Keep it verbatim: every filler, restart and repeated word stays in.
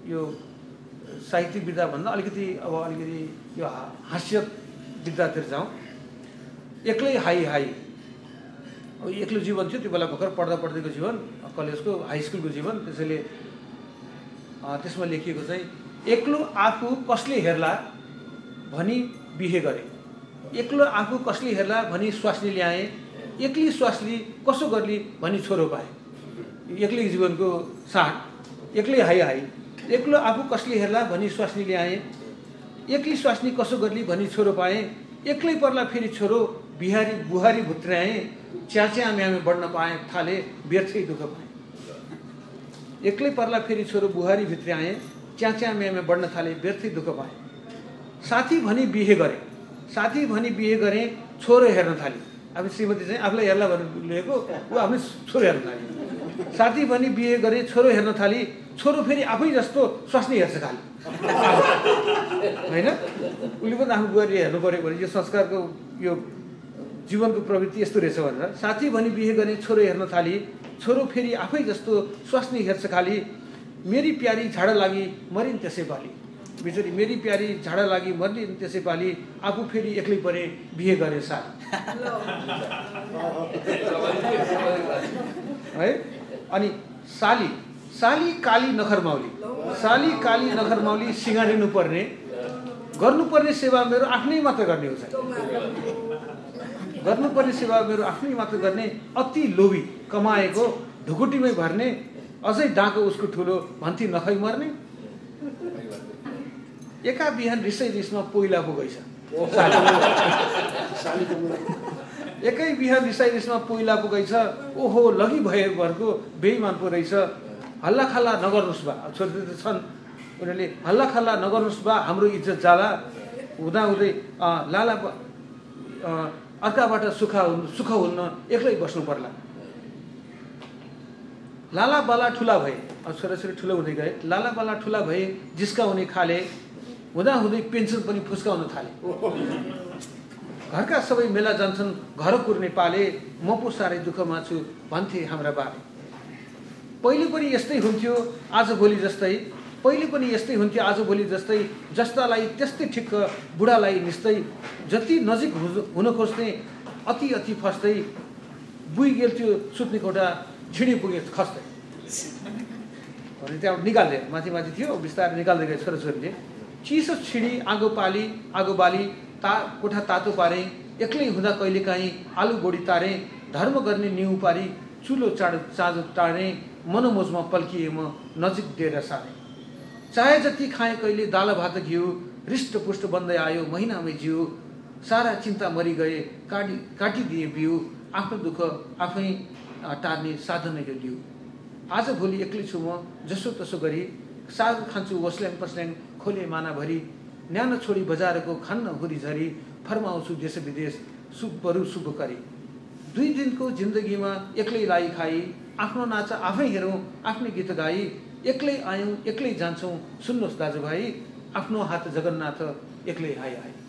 यो साहित्यिक विधा भन्दा अलिकति अब अलिकति यो हास्य विधातिर जाउँ। एक्लै हाई हाई अब एक्लो जीवन थियो त्यो बेला भर्खर पढ्दा पढ्दैको जीवन, कलेजको हाई स्कुलको जीवन। त्यसैले त्यसमा लेखिएको चाहिँ एक्लो आफू कसले हेर्ला भनी बिहे गरे, एक्लो आफू कसले हेर्ला भनी स्वास्नी ल्याएँ, एक्लै स्वास्नी कसो गर्ली भनी छोरो पाएँ। एक्लै जीवनको साट, एक्लै हाई हाई। एक्लो आफू कसले हेर्ला भनी स्वास्नी ल्याएँ, एक्लै स्वास्नी कसो गर्ली भनी छोरो पाएँ, एक्लै पर्ला फेरि छोरो बिहारी बुहारी भुत्र्याएँ, च्याच्या म्यामे बढ्न पाएँ थाले व्यर्थै दुःख पाएँ। एक्लै पर्ला फेरि छोरो बुहारी भित्र्याएँ, च्याच्या म्यामे बढ्न थाले व्यर्थै दुःख पाएँ। साथी भनी बिहे गरेँ, साथी भनी बिहे गरेँ, छोरो हेर्न थाली। अब श्रीमती चाहिँ आफूलाई हेर्ला भनेर लिएको, ऊ आफ्नै छोरो हेर्न थाली। साथी भनी बिहे गरेँ, छोरो हेर्न थाली, छोरो फेरि आफै जस्तो स्वास्नी हेर्छ खाली होइन। उसले पनि आफ्नो बुहारी हेर्नु पऱ्यो भने यो संस्कारको यो जीवनको प्रवृत्ति यस्तो रहेछ भनेर। साथी भनी बिहे गरेँ, छोरो हेर्न थाली, छोरो फेरि आफै जस्तो स्वास्नी हेर्छ खाली, मेरी प्यारी झाडा लागि मरिन् त्यसै पाली। बिचरी मेरी प्यारी झाडा लागि मरिन् त्यसै पाली, आफू फेरि एक्लै परे बिहे गरे साली है। अनि साली, साली काली नखरमाउली, साली काली नखरमाउली सिँगारिनु पर्ने, गर्नुपर्ने सेवा मेरो आफ्नै मात्र गर्ने हो। गर्नुपर्ने सेवा मेरो आफ्नै मात्र गर्ने, अति लोभी कमाएको ढुकुटीमै भर्ने, अझै डाको उसको ठुलो भन्थी नखै मर्ने। एका बिहान रिसै रिसमा पोइला पो गइछ, एकै बिहान रिसाइ रिसमा पोइला पो गइछ, ओहो लगी भए भरको बेइमान पो रहेछ। हल्ला खल्ला नगर्नुहोस् बा, छोरी त छन्, उनीहरूले हल्ला खल्ला नगर्नुहोस् बा हाम्रो इज्जत जाला, हुँदा हुँदै लाला अर्काबाट सुख सुख हुन्न एक्लै बस्नु पर्ला। लाला बाला ठुला भए, छोराछोरी ठुलो हुँदै गए, लाला बाला ठुला भए जिस्काउने खाले, हुँदा हुँदै पेन्सन पनि फुस्काउन थाले। घरका सबै मेला जान्छन् घर कुर्ने पाले, म पो साह्रै दुःखमा छु भन्थे हाम्रा बाले। पहिले पनि यस्तै हुन्थ्यो आज भोलि जस्तै, पहिले पनि यस्तै हुन्थ्यो आज भोलि जस्तै, जस्तालाई त्यस्तै ठिक्क बुढालाई निस्तै, जति नजिक हुन खोज्ने अति अति फस्दै, बुइ गेल्थ्यो सुत्ने कोठा छिडी पुगे खस्दै भने त्यहाँ निकाल्दै माथि माथि थियो बिस्तारै निकाल्दै गए छोराछोरीले। चिसो छिडी आगो पाली आगो बाली ता कोठा तातो पारेँ, एक्लै हुँदा कहिलेकाहीँ आलु बोडी तारेँ, धर्म गर्ने निउ पारी चुलो चाड चाँजो टाढेँ, मनोमोजमा पल्किए म नजिक डेरा सारेँ। चाहे जति खाएँ कहिले दाल भात घिउ, हृष्टपुष्ट बन्दै आयो महिनामै जिउ, सारा चिन्ता मरि गए काटी काटिदिए बिउ, आफ्नो दुःख आफै टार्ने साधनै यो लिउ। आज भोलि एक्लै छु म जसो तसो गरी, साग खान्छु वस्ल्याङ पस्ल्याङ खोले मानाभरि, न्यानो छोडी बजारको खान्न हुरीझरी, फर्माउँछु देश विदेश सुख बरु सुख गरी। दुई दिनको जिन्दगीमा एक्लै लाई खाई, आफ्नो नाच आफै हेरौँ आफ्नै गीत गाई, एक्लै आयौँ एक्लै जान्छौँ सुन्नुहोस् दाजुभाइ, आफ्नो हात जगन्नाथ एक्लै हाई हाई।